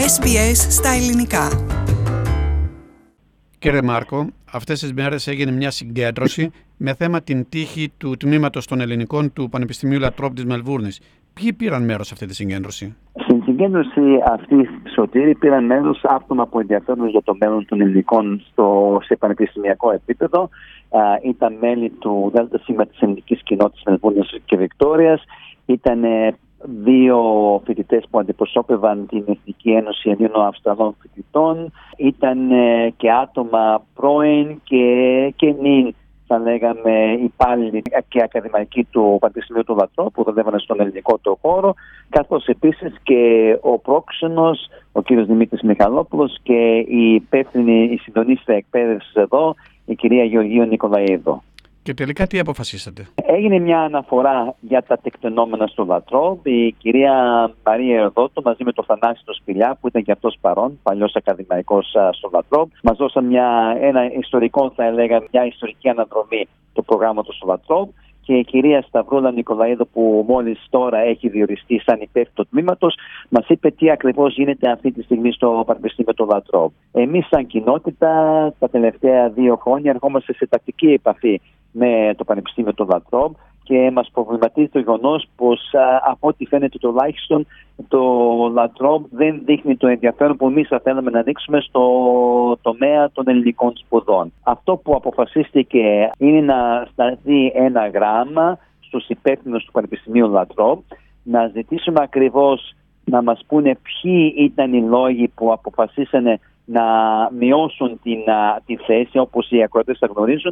SBS στα ελληνικά. Κύριε Μάρκο, αυτές τις μέρες έγινε μια συγκέντρωση με θέμα την τύχη του τμήματος των ελληνικών του Πανεπιστημίου La Trobe της Μελβούρνης. Ποιοι πήραν μέρος σε αυτή τη συγκέντρωση? Στην συγκέντρωση αυτή, Σωτήρη, πήραν μέρος άτομα που ενδιαφέρουν για το μέλλον των ελληνικών σε πανεπιστημιακό επίπεδο. Ήταν μέλη του ΔΣ της ελληνικής κοινότητας Μελβούρνης και Βικτόριας. Ήταν δύο φοιτητές που αντιπροσώπευαν την Εθνική Ένωση Ελλήνων Αυστραλών Φοιτητών. Ήταν και άτομα πρώην και νυν, θα λέγαμε, υπάλληλοι και ακαδημαϊκοί του Πανεπιστημίου του La Trobe που δουλεύανε στον ελληνικό το χώρο, καθώς επίσης και ο πρόξενος, ο κύριος Δημήτρης Μιχαλόπουλος, και η υπεύθυνη, η συντονίστρια εκπαίδευσης εδώ, η κυρία Γεωργίου Νικολαίδου. Και τελικά τι αποφασίσατε? Έγινε μια αναφορά για τα τεκτενόμενα στο La Trobe. Η κυρία Μαρία Ερδότου μαζί με τον Θανάση τον Σπηλιά, που ήταν και αυτός παρόν, παλιός ακαδημαϊκός στο La Trobe, μας δώσαν ένα ιστορικό, θα έλεγα, μια ιστορική αναδρομή του προγράμματος στο La Trobe. Και η κυρία Σταυρούλα Νικολαίδου, που μόλις τώρα έχει διοριστεί σαν υπεύθυνο τμήματος, μας είπε τι ακριβώς γίνεται αυτή τη στιγμή στο Πανεπιστήμιο του La Trobe. Εμείς, σαν κοινότητα, τα τελευταία 2 χρόνια ερχόμαστε σε τακτική επαφή με το Πανεπιστήμιο του La Trobe και μας προβληματίζει το γεγονός πως, από ό,τι φαίνεται τουλάχιστον, το La Trobe δεν δείχνει το ενδιαφέρον που εμείς θα θέλαμε να δείξουμε στο τομέα των ελληνικών σπουδών. Αυτό που αποφασίστηκε είναι να σταθεί ένα γράμμα στους υπεύθυνους του Πανεπιστημίου La Trobe, να ζητήσουμε ακριβώς να μας πούνε ποιοι ήταν οι λόγοι που αποφασίσανε να μειώσουν τη θέση. Όπως οι ακροατές θα γνωρίζουν,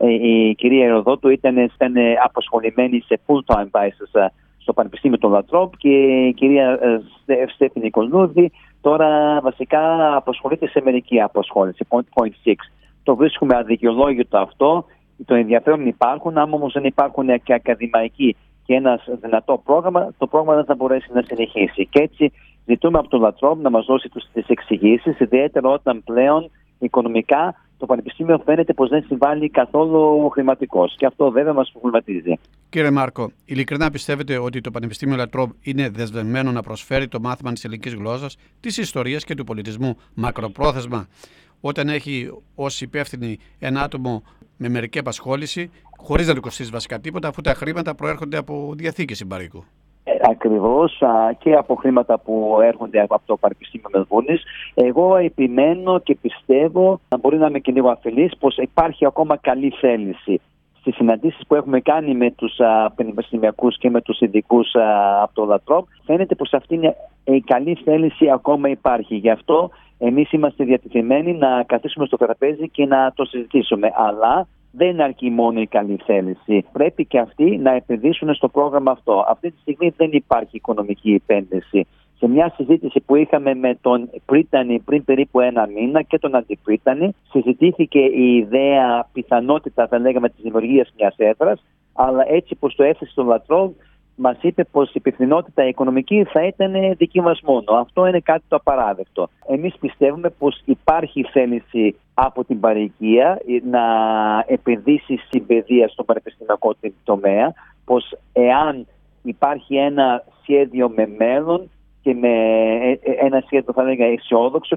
η κυρία Εροδότου ήταν απασχολημένη σε full-time basis στο Πανεπιστήμιο του La Trobe και η κυρία Στέφη Νικολούδη τώρα βασικά απασχολείται σε μερική απασχόληση, 0.6. Το βρίσκουμε αδικαιολόγητο αυτό. Το ενδιαφέρον υπάρχουν, άμα όμως δεν υπάρχουν και ακαδημαϊκοί και ένα δυνατό πρόγραμμα, το πρόγραμμα δεν θα μπορέσει να συνεχίσει. Και έτσι ζητούμε από το La Trobe να μας δώσει τις εξηγήσεις, ιδιαίτερα όταν πλέον οικονομικά το Πανεπιστήμιο φαίνεται πως δεν συμβάλλει καθόλου χρηματικός. Και αυτό βέβαια μας προβληματίζει. Κύριε Μάρκο, ειλικρινά πιστεύετε ότι το Πανεπιστήμιο La Trobe είναι δεσμευμένο να προσφέρει το μάθημα της ελληνικής γλώσσας, της ιστορίας και του πολιτισμού μακροπρόθεσμα, όταν έχει ως υπεύθυνη ένα άτομο με μερική απασχόληση, χωρίς να του κοστίζει βασικά τίποτα, αφού τα χρήματα προέρχονται από διαθήκη συμπαρίκου? Ακριβώς, και από χρήματα που έρχονται από το Πανεπιστήμιο Μελβούρνης. Εγώ επιμένω και πιστεύω, μπορεί να είμαι και λίγο αφελής, πως υπάρχει ακόμα καλή θέληση. Στις συναντήσεις που έχουμε κάνει με τους πανεπιστημιακούς και με τους ειδικούς από το La Trobe, φαίνεται πως αυτή είναι η καλή θέληση ακόμα υπάρχει. Γι' αυτό εμείς είμαστε διατεθειμένοι να καθίσουμε στο τραπέζι και να το συζητήσουμε. Αλλά δεν αρκεί μόνο η καλή θέληση. Πρέπει και αυτοί να επενδύσουν στο πρόγραμμα αυτό. Αυτή τη στιγμή δεν υπάρχει οικονομική επένδυση. Σε μια συζήτηση που είχαμε με τον Πρίτανη πριν περίπου 1 μήνα και τον Αντιπρίτανη, συζητήθηκε η ιδέα, πιθανότητα θα λέγαμε, της δημιουργίας μιας έδρας, αλλά έτσι πως το έθεσε στο La Trobe, μας είπε πως η πιθανότητα οικονομική θα ήταν δική μας μόνο. Αυτό είναι κάτι το απαράδεκτο. Εμείς πιστεύουμε πως υπάρχει θέληση από την παροικία να επενδύσει στην παιδεία στον πανεπιστημιακό τομέα, πως εάν υπάρχει ένα σχέδιο με μέλλον και με ένα σχέδιο, θα λέγαμε, αισιόδοξο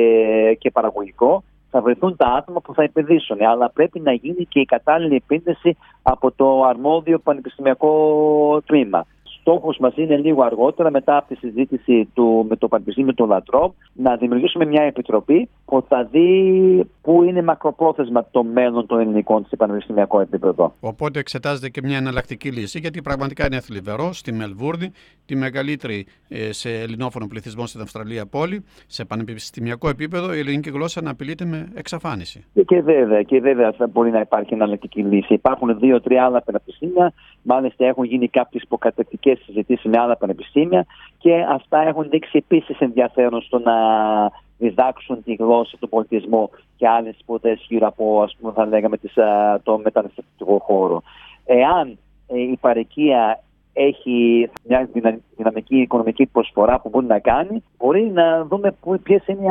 και παραγωγικό, θα βρεθούν τα άτομα που θα επενδύσουν. Αλλά πρέπει να γίνει και η κατάλληλη επένδυση από το αρμόδιο πανεπιστημιακό τμήμα. Στόχος μας είναι λίγο αργότερα, μετά από τη συζήτηση με το Πανεπιστήμιο του La Trobe, να δημιουργήσουμε μια επιτροπή που θα δει πού είναι μακροπρόθεσμα το μέλλον των ελληνικών σε πανεπιστημιακό επίπεδο. Οπότε εξετάζεται και μια εναλλακτική λύση, γιατί πραγματικά είναι θλιβερό στη Μελβούρνη, τη μεγαλύτερη σε ελληνόφωνο πληθυσμό στην Αυστραλία πόλη, σε πανεπιστημιακό επίπεδο η ελληνική γλώσσα να απειλείται με εξαφάνιση. Και βέβαια θα μπορεί να υπάρχει εναλλακτική λύση. Υπάρχουν 2-3 άλλα πανεπιστήμια, μάλιστα έχουν γίνει κάποιες προκαταρκτικές συζητήσεις με άλλα πανεπιστήμια και αυτά έχουν δείξει επίσης ενδιαφέρον στο να διδάξουν τη γλώσσα του πολιτισμού και άλλες σπουδές γύρω από, ας πούμε, θα λέγαμε, το μεταναστευτικό χώρο. Εάν η παροικία έχει μια δυναμική οικονομική προσφορά που μπορεί να κάνει, μπορεί να δούμε ποιες είναι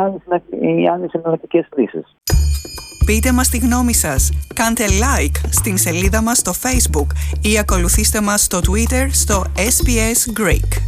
οι άλλες εναλλακτικές λύσεις. Πείτε μας τη γνώμη σας. Κάντε like στην σελίδα μας στο Facebook ή ακολουθήστε μας στο Twitter στο SBS Greek.